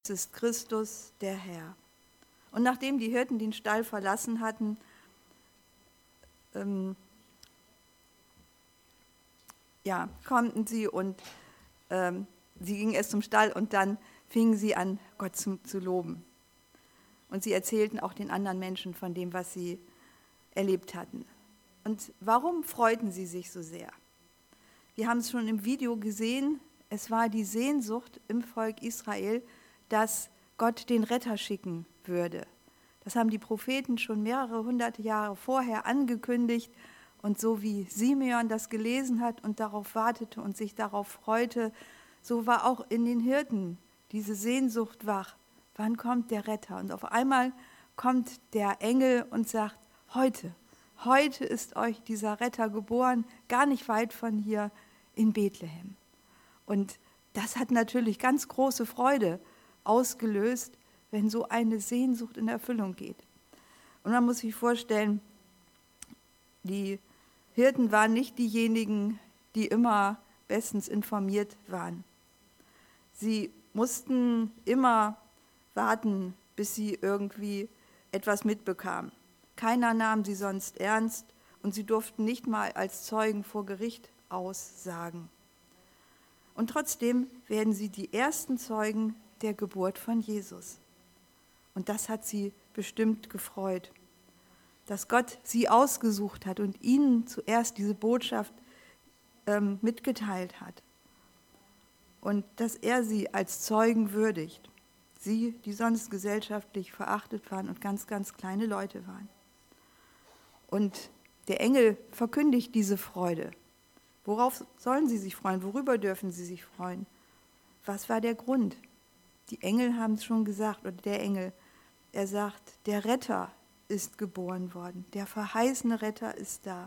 es ist Christus, der Herr. Und nachdem die Hirten den Stall verlassen hatten, konnten sie und sie gingen erst zum Stall und dann fingen sie an, Gott zu loben. Und sie erzählten auch den anderen Menschen von dem, was sie erlebt hatten. Und warum freuten sie sich so sehr? Wir haben es schon im Video gesehen, es war die Sehnsucht im Volk Israel, dass Gott den Retter schicken würde. Das haben die Propheten schon mehrere hunderte Jahre vorher angekündigt. Und so wie Simeon das gelesen hat und darauf wartete und sich darauf freute, so war auch in den Hirten diese Sehnsucht wach. Wann kommt der Retter? Und auf einmal kommt der Engel und sagt, heute ist euch dieser Retter geboren, gar nicht weit von hier in Bethlehem. Und das hat natürlich ganz große Freude ausgelöst, wenn so eine Sehnsucht in Erfüllung geht. Und man muss sich vorstellen, die Hirten waren nicht diejenigen, die immer bestens informiert waren. Sie mussten immer warten, bis sie irgendwie etwas mitbekamen. Keiner nahm sie sonst ernst und sie durften nicht mal als Zeugen vor Gericht aussagen. Und trotzdem werden sie die ersten Zeugen der Geburt von Jesus. Und das hat sie bestimmt gefreut, dass Gott sie ausgesucht hat und ihnen zuerst diese Botschaft mitgeteilt hat. Und dass er sie als Zeugen würdigt. Sie, die sonst gesellschaftlich verachtet waren und ganz, ganz kleine Leute waren. Und der Engel verkündigt diese Freude. Worauf sollen sie sich freuen? Worüber dürfen sie sich freuen? Was war der Grund? Die Engel haben es schon gesagt, oder der Engel, er sagt, der Retter ist geboren worden, der verheißene Retter ist da.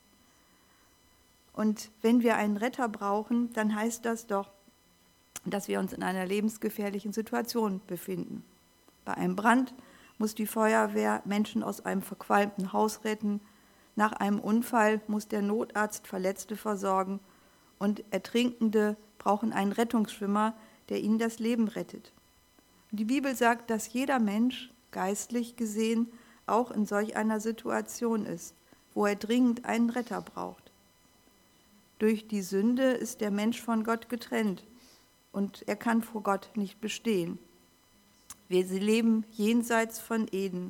Und wenn wir einen Retter brauchen, dann heißt das doch, dass wir uns in einer lebensgefährlichen Situation befinden. Bei einem Brand muss die Feuerwehr Menschen aus einem verqualmten Haus retten. Nach einem Unfall muss der Notarzt Verletzte versorgen. Und Ertrinkende brauchen einen Rettungsschwimmer, der ihnen das Leben rettet. Die Bibel sagt, dass jeder Mensch, geistlich gesehen, auch in solch einer Situation ist, wo er dringend einen Retter braucht. Durch die Sünde ist der Mensch von Gott getrennt. Und er kann vor Gott nicht bestehen. Wir leben jenseits von Eden.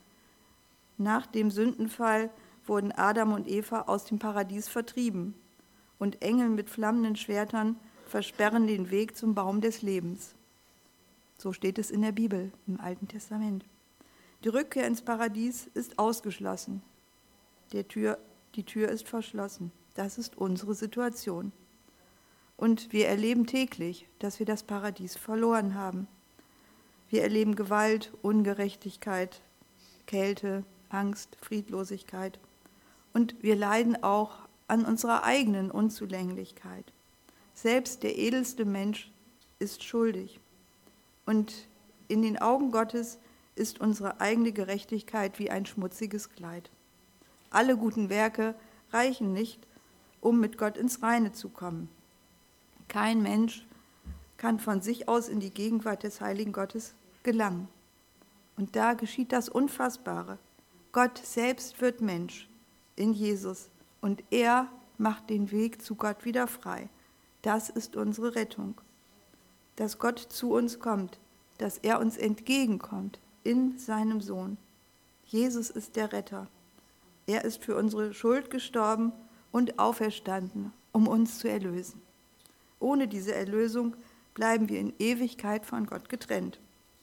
Nach dem Sündenfall wurden Adam und Eva aus dem Paradies vertrieben und Engel mit flammenden Schwertern versperren den Weg zum Baum des Lebens. So steht es in der Bibel, im Alten Testament. Die Rückkehr ins Paradies ist ausgeschlossen. Die Tür ist verschlossen. Das ist unsere Situation. Und wir erleben täglich, dass wir das Paradies verloren haben. Wir erleben Gewalt, Ungerechtigkeit, Kälte, Angst, Friedlosigkeit. Und wir leiden auch an unserer eigenen Unzulänglichkeit. Selbst der edelste Mensch ist schuldig. Und in den Augen Gottes ist unsere eigene Gerechtigkeit wie ein schmutziges Kleid. Alle guten Werke reichen nicht, um mit Gott ins Reine zu kommen. Kein Mensch kann von sich aus in die Gegenwart des heiligen Gottes gelangen. Und da geschieht das Unfassbare. Gott selbst wird Mensch in Jesus und er macht den Weg zu Gott wieder frei. Das ist unsere Rettung. Dass Gott zu uns kommt, dass er uns entgegenkommt in seinem Sohn. Jesus ist der Retter. Er ist für unsere Schuld gestorben und auferstanden, um uns zu erlösen. Ohne diese Erlösung bleiben wir in Ewigkeit von Gott getrennt.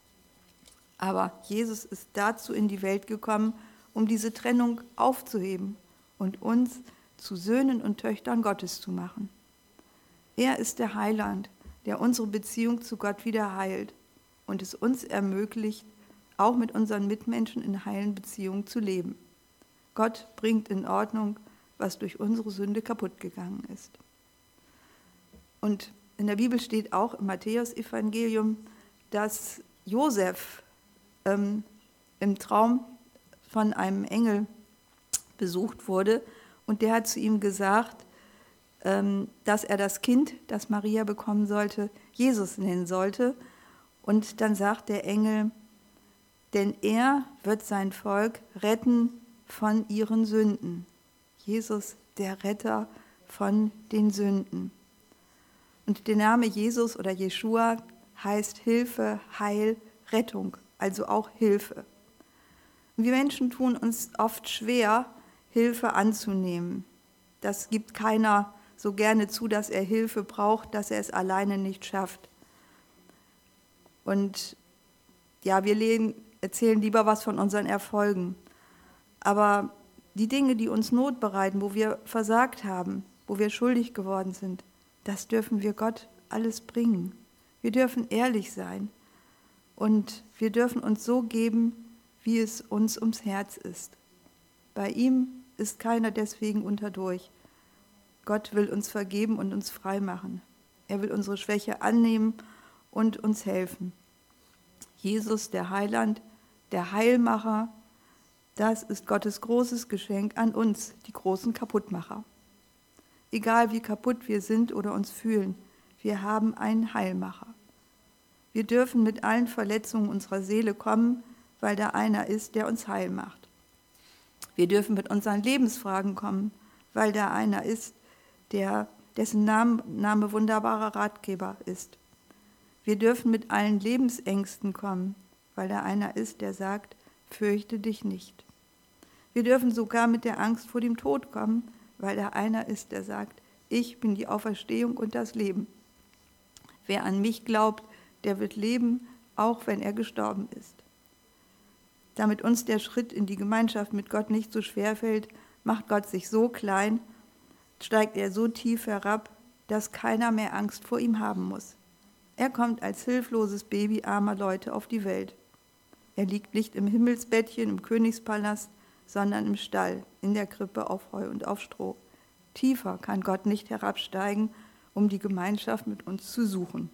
Aber Jesus ist dazu in die Welt gekommen, um diese Trennung aufzuheben und uns zu Söhnen und Töchtern Gottes zu machen. Er ist der Heiland, der unsere Beziehung zu Gott wieder heilt und es uns ermöglicht, auch mit unseren Mitmenschen in heilen Beziehungen zu leben. Gott bringt in Ordnung, was durch unsere Sünde kaputt gegangen ist. Und in der Bibel steht auch im Matthäus-Evangelium, dass Josef im Traum von einem Engel besucht wurde und der hat zu ihm gesagt, dass er das Kind, das Maria bekommen sollte, Jesus nennen sollte. Und dann sagt der Engel, denn er wird sein Volk retten von ihren Sünden. Jesus, der Retter von den Sünden. Und der Name Jesus oder Jeschua heißt Hilfe, Heil, Rettung, also auch Hilfe. Und wir Menschen tun uns oft schwer, Hilfe anzunehmen. Das gibt keiner so gerne zu, dass er Hilfe braucht, dass er es alleine nicht schafft. Und ja, wir erzählen lieber was von unseren Erfolgen. Aber die Dinge, die uns Not bereiten, wo wir versagt haben, wo wir schuldig geworden sind, das dürfen wir Gott alles bringen. Wir dürfen ehrlich sein und wir dürfen uns so geben, wie es uns ums Herz ist. Bei ihm ist keiner deswegen unterdurch. Gott will uns vergeben und uns frei machen. Er will unsere Schwäche annehmen und uns helfen. Jesus, der Heiland, der Heilmacher, das ist Gottes großes Geschenk an uns, die großen Kaputtmacher. Egal wie kaputt wir sind oder uns fühlen, wir haben einen Heilmacher. Wir dürfen mit allen Verletzungen unserer Seele kommen, weil da einer ist, der uns heil macht. Wir dürfen mit unseren Lebensfragen kommen, weil da einer ist, dessen Name wunderbarer Ratgeber ist. Wir dürfen mit allen Lebensängsten kommen, weil da einer ist, der sagt, fürchte dich nicht. Wir dürfen sogar mit der Angst vor dem Tod kommen, weil da einer ist, der sagt, ich bin die Auferstehung und das Leben. Wer an mich glaubt, der wird leben, auch wenn er gestorben ist. Damit uns der Schritt in die Gemeinschaft mit Gott nicht so schwer fällt, macht Gott sich so klein, steigt er so tief herab, dass keiner mehr Angst vor ihm haben muss. Er kommt als hilfloses Baby armer Leute auf die Welt. Er liegt nicht im Himmelsbettchen, im Königspalast, sondern im Stall, in der Krippe auf Heu und auf Stroh. Tiefer kann Gott nicht herabsteigen, um die Gemeinschaft mit uns zu suchen.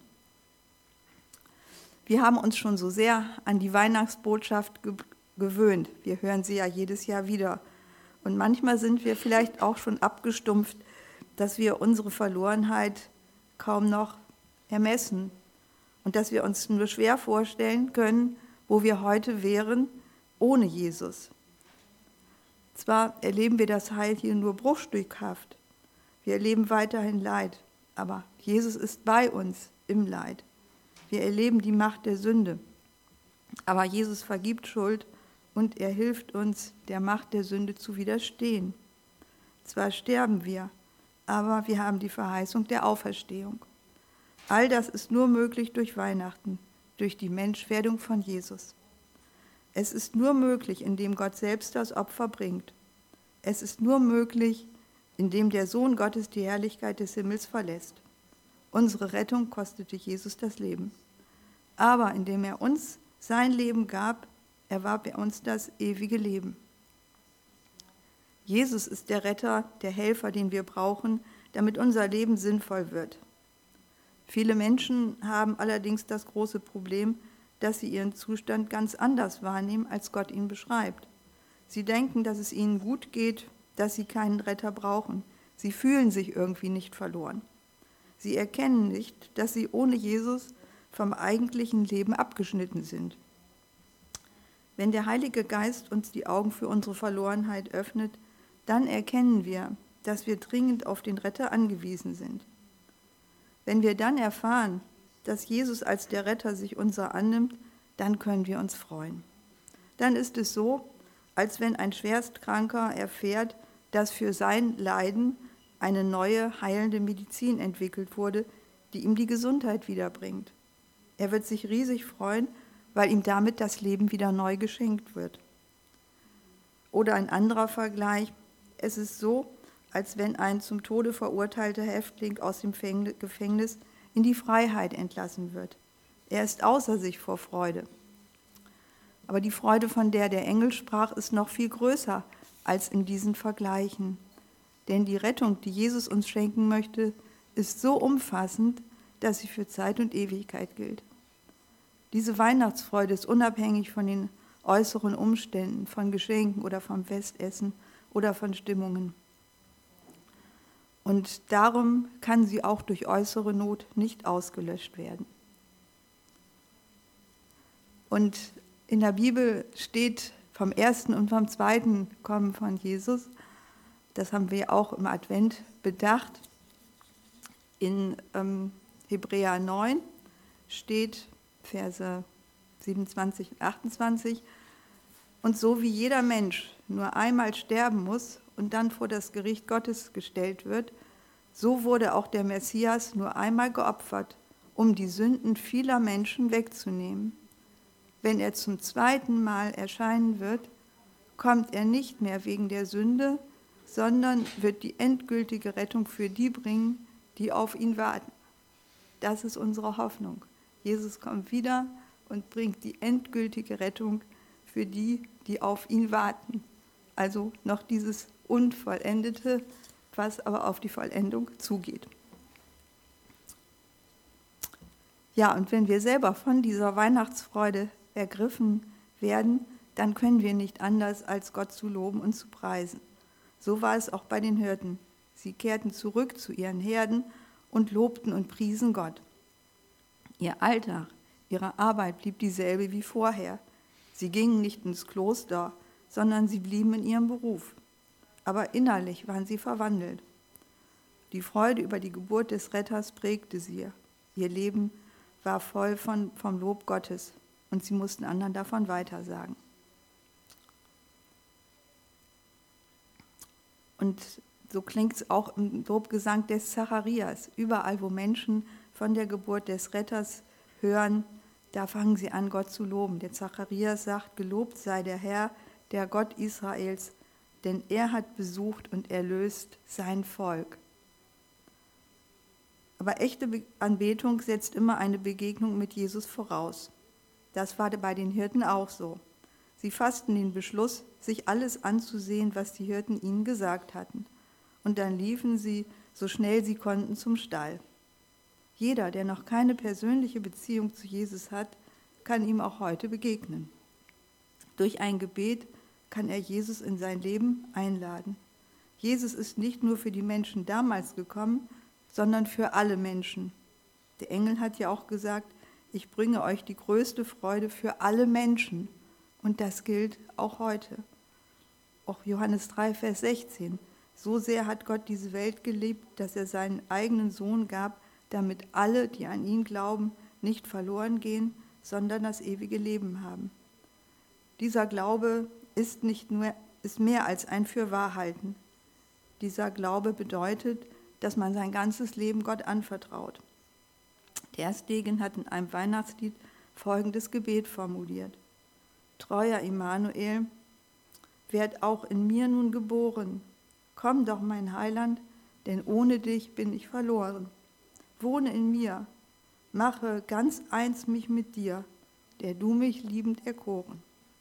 Wir haben uns schon so sehr an die Weihnachtsbotschaft gewöhnt. Wir hören sie ja jedes Jahr wieder. Und manchmal sind wir vielleicht auch schon abgestumpft, dass wir unsere Verlorenheit kaum noch ermessen und dass wir uns nur schwer vorstellen können, wo wir heute wären ohne Jesus. Zwar erleben wir das Heil hier nur bruchstückhaft, wir erleben weiterhin Leid, aber Jesus ist bei uns im Leid. Wir erleben die Macht der Sünde, aber Jesus vergibt Schuld und er hilft uns, der Macht der Sünde zu widerstehen. Zwar sterben wir, aber wir haben die Verheißung der Auferstehung. All das ist nur möglich durch Weihnachten, durch die Menschwerdung von Jesus. Es ist nur möglich, indem Gott selbst das Opfer bringt. Es ist nur möglich, indem der Sohn Gottes die Herrlichkeit des Himmels verlässt. Unsere Rettung kostete Jesus das Leben. Aber indem er uns sein Leben gab, erwarb er uns das ewige Leben. Jesus ist der Retter, der Helfer, den wir brauchen, damit unser Leben sinnvoll wird. Viele Menschen haben allerdings das große Problem, dass sie ihren Zustand ganz anders wahrnehmen, als Gott ihn beschreibt. Sie denken, dass es ihnen gut geht, dass sie keinen Retter brauchen. Sie fühlen sich irgendwie nicht verloren. Sie erkennen nicht, dass sie ohne Jesus vom eigentlichen Leben abgeschnitten sind. Wenn der Heilige Geist uns die Augen für unsere Verlorenheit öffnet, dann erkennen wir, dass wir dringend auf den Retter angewiesen sind. Wenn wir dann erfahren, dass Jesus als der Retter sich unser annimmt, dann können wir uns freuen. Dann ist es so, als wenn ein Schwerstkranker erfährt, dass für sein Leiden eine neue heilende Medizin entwickelt wurde, die ihm die Gesundheit wiederbringt. Er wird sich riesig freuen, weil ihm damit das Leben wieder neu geschenkt wird. Oder ein anderer Vergleich, es ist so, als wenn ein zum Tode verurteilter Häftling aus dem Gefängnis in die Freiheit entlassen wird. Er ist außer sich vor Freude. Aber die Freude, von der der Engel sprach, ist noch viel größer als in diesen Vergleichen. Denn die Rettung, die Jesus uns schenken möchte, ist so umfassend, dass sie für Zeit und Ewigkeit gilt. Diese Weihnachtsfreude ist unabhängig von den äußeren Umständen, von Geschenken oder vom Festessen oder von Stimmungen. Und darum kann sie auch durch äußere Not nicht ausgelöscht werden. Und in der Bibel steht vom ersten und vom zweiten Kommen von Jesus. Das haben wir auch im Advent bedacht. In Hebräer 9 steht, Verse 27 und 28, und so wie jeder Mensch nur einmal sterben muss und dann vor das Gericht Gottes gestellt wird, so wurde auch der Messias nur einmal geopfert, um die Sünden vieler Menschen wegzunehmen. Wenn er zum zweiten Mal erscheinen wird, kommt er nicht mehr wegen der Sünde, sondern wird die endgültige Rettung für die bringen, die auf ihn warten. Das ist unsere Hoffnung. Jesus kommt wieder und bringt die endgültige Rettung für die, die auf ihn warten. Also noch dieses Unvollendete, was aber auf die Vollendung zugeht. Ja, und wenn wir selber von dieser Weihnachtsfreude ergriffen werden, dann können wir nicht anders, als Gott zu loben und zu preisen. So war es auch bei den Hirten. Sie kehrten zurück zu ihren Herden und lobten und priesen Gott. Ihr Alltag, ihre Arbeit blieb dieselbe wie vorher. Sie gingen nicht ins Kloster, sondern sie blieben in ihrem Beruf. Aber innerlich waren sie verwandelt. Die Freude über die Geburt des Retters prägte sie. Ihr Leben war voll vom Lob Gottes und sie mussten anderen davon weitersagen. Und so klingt es auch im Lobgesang des Zacharias. Überall, wo Menschen von der Geburt des Retters hören, da fangen sie an, Gott zu loben. Der Zacharias sagt, gelobt sei der Herr, der Gott Israels, denn er hat besucht und erlöst sein Volk. Aber echte Anbetung setzt immer eine Begegnung mit Jesus voraus. Das war bei den Hirten auch so. Sie fassten den Beschluss, sich alles anzusehen, was die Hirten ihnen gesagt hatten. Und dann liefen sie, so schnell sie konnten, zum Stall. Jeder, der noch keine persönliche Beziehung zu Jesus hat, kann ihm auch heute begegnen. Durch ein Gebet kann er Jesus in sein Leben einladen. Jesus ist nicht nur für die Menschen damals gekommen, sondern für alle Menschen. Der Engel hat ja auch gesagt, ich bringe euch die größte Freude für alle Menschen. Und das gilt auch heute. Auch Johannes 3, Vers 16. So sehr hat Gott diese Welt geliebt, dass er seinen eigenen Sohn gab, damit alle, die an ihn glauben, nicht verloren gehen, sondern das ewige Leben haben. Dieser Glaube ist mehr als ein Fürwahrhalten. Dieser Glaube bedeutet, dass man sein ganzes Leben Gott anvertraut. Der Stegen hat in einem Weihnachtslied folgendes Gebet formuliert. Treuer Immanuel, werd auch in mir nun geboren. Komm doch, mein Heiland, denn ohne dich bin ich verloren. Wohne in mir, mache ganz eins mich mit dir, der du mich liebend erkoren.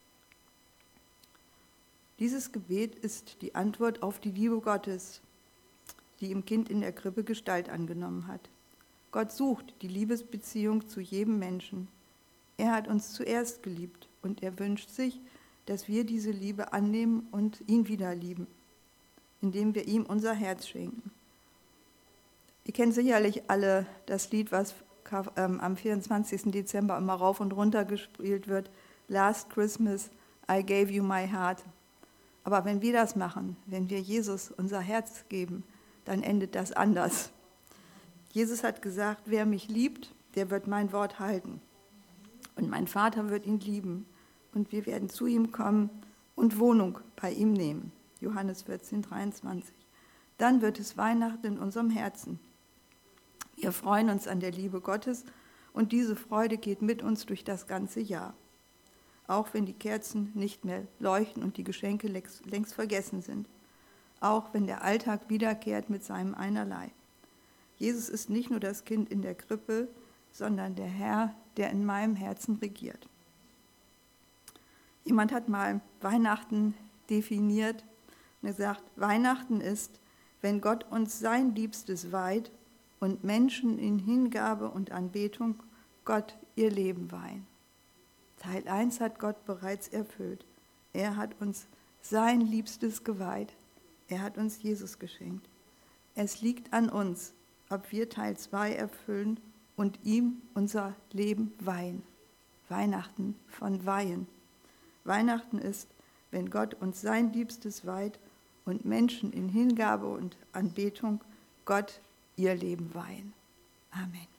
Dieses Gebet ist die Antwort auf die Liebe Gottes, die im Kind in der Krippe Gestalt angenommen hat. Gott sucht die Liebesbeziehung zu jedem Menschen. Er hat uns zuerst geliebt und er wünscht sich, dass wir diese Liebe annehmen und ihn wieder lieben, indem wir ihm unser Herz schenken. Ihr kennt sicherlich alle das Lied, was am 24. Dezember immer rauf und runter gespielt wird, Last Christmas, I gave you my heart. Aber wenn wir das machen, wenn wir Jesus unser Herz geben, dann endet das anders. Jesus hat gesagt, wer mich liebt, der wird mein Wort halten. Und mein Vater wird ihn lieben. Und wir werden zu ihm kommen und Wohnung bei ihm nehmen. Johannes 14, 23. Dann wird es Weihnachten in unserem Herzen. Wir freuen uns an der Liebe Gottes und diese Freude geht mit uns durch das ganze Jahr. Auch wenn die Kerzen nicht mehr leuchten und die Geschenke längst vergessen sind. Auch wenn der Alltag wiederkehrt mit seinem Einerlei. Jesus ist nicht nur das Kind in der Krippe, sondern der Herr, der in meinem Herzen regiert. Jemand hat mal Weihnachten definiert und gesagt, Weihnachten ist, wenn Gott uns sein Liebstes weiht und Menschen in Hingabe und Anbetung Gott ihr Leben weihen. Teil 1 hat Gott bereits erfüllt. Er hat uns sein Liebstes geweiht. Er hat uns Jesus geschenkt. Es liegt an uns, ob wir Teil 2 erfüllen und ihm unser Leben weihen. Weihnachten von Weihen. Weihnachten ist, wenn Gott uns sein Liebstes weiht und Menschen in Hingabe und Anbetung Gott ihr Leben weihen. Amen.